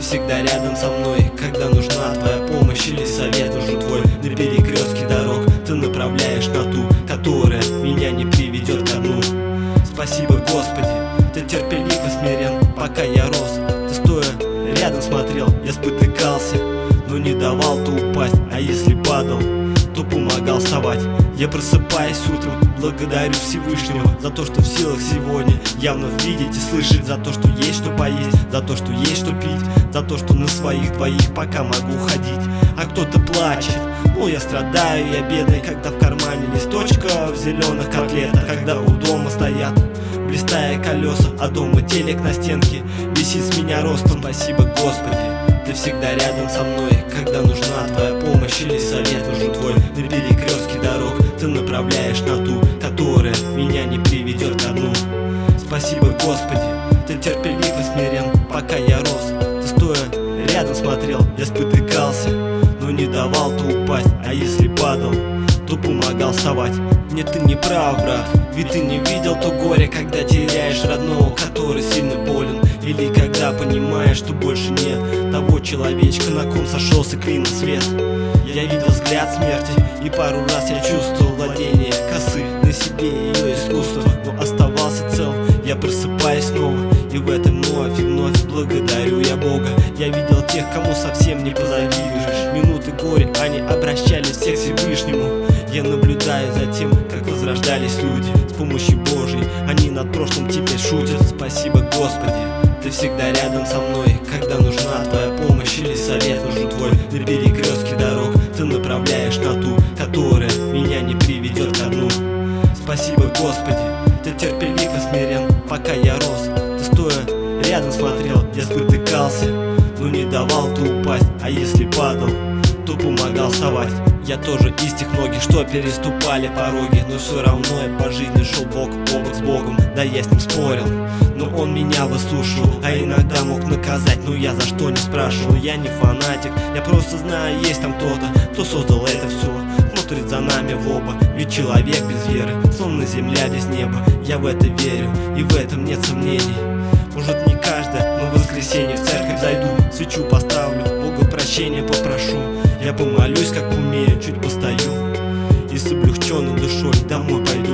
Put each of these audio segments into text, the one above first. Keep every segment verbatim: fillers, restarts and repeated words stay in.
всегда рядом со мной, когда нужна твоя помощь или совет нужен твой. На перекрестке дорог ты направляешь на ту, которая меня не приведет ко дну. Спасибо, Господи, ты терпелив и смирен, пока я рос. Ты стоя рядом смотрел, я спотыкался, но не давал то упасть, а если падал, то помогал вставать. Я просыпаюсь утром, благодарю Всевышнего за то, что в силах сегодня явно видеть и слышать, за то, что есть что поесть, за то, что есть что пить, за то, что на своих двоих пока могу ходить. А кто-то плачет, ну я страдаю, я бедный, когда в кармане листочка в зеленых котлетах, когда у дома стоят блистая колеса, а дома телек на стенке висит с меня ростом. Спасибо, Господи, ты всегда рядом со мной, когда нужна твоя помощь или совет нужен твой. На перекрестке дорог ты направляешь на ту, которая меня не приведет ко дну. Спасибо, Господи, ты терпелив и смирен, пока я рос. Ты стоя рядом смотрел, я спотыкался, но не давал то упасть, а если падал, то помогал вставать. Нет, ты не прав, брат, ведь ты не видел то горе, когда теряешь родного, который сильно болен, или когда понимаешь, что больше нет того человечка, на ком сошелся клин на свет. Я видел взгляд смерти, и пару раз я чувствовал владение косы на себе ее искусство, но оставался цел. Я просыпаюсь снова, и в этом вновь и вновь благодарю я Бога. Я видел тех, кому совсем не позавидуешь. Минуты горя, они обращались всех к Всевышнему. Я наблюдаю за тем, как возрождались люди. С помощью Божьей они над прошлым теперь шутят. Спасибо, Господи, ты всегда рядом со мной, когда нужна твоя помощь или совет нужен твой. На перекрестке дорог ты направляешь на ту, которая меня не приведет ко дну. Спасибо, Господи, ты терпелив и смирен, пока я рос. Ты стоя рядом смотрел, я спотыкался, но не давал то упасть, а если падал, то помогал вставать. Я тоже из тех многих, что переступали пороги, но все равно я по жизни шел бок о бок с Богом. Да, я с ним спорил, но он меня выслушивал, а иногда мог наказать, но я за что не спрашивал. Я не фанатик, я просто знаю, есть там кто-то, кто создал это все, смотрит за нами в оба. Ведь человек без веры, словно земля без неба. Я в это верю, и в этом нет сомнений. Может, не каждое, но в воскресенье в церковь зайду, свечу поставлю, Бога прощения попрошу. Я помолюсь, как умею, чуть постою, и с облегченной душой домой пойду.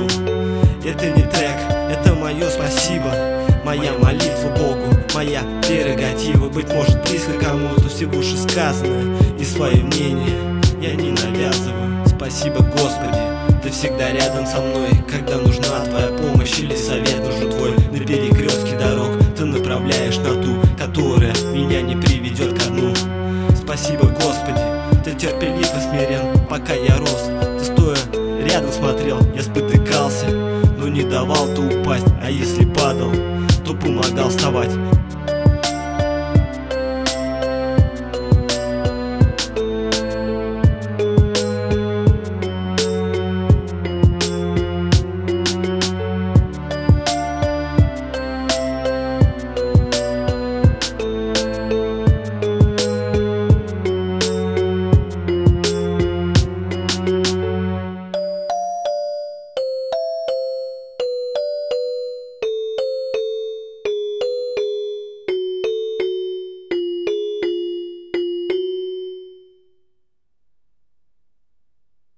Это не трек, это мое спасибо, моя молитва Богу, моя прерогатива. Быть может, близко кому-то все вышесказанное, и свое мнение я не навязываю. Спасибо, Господи, ты всегда рядом со мной, когда нужна твоя помощь или совет нужен твой. На перекрестке дорог ты направляешь на ту, которая меня не приведет ко дну. Спасибо, Господи, ты терпелив и смирен, пока я рос. Ты стоя рядом смотрел, я спотыкался, но не давал то упасть, а если падал, то помогал вставать.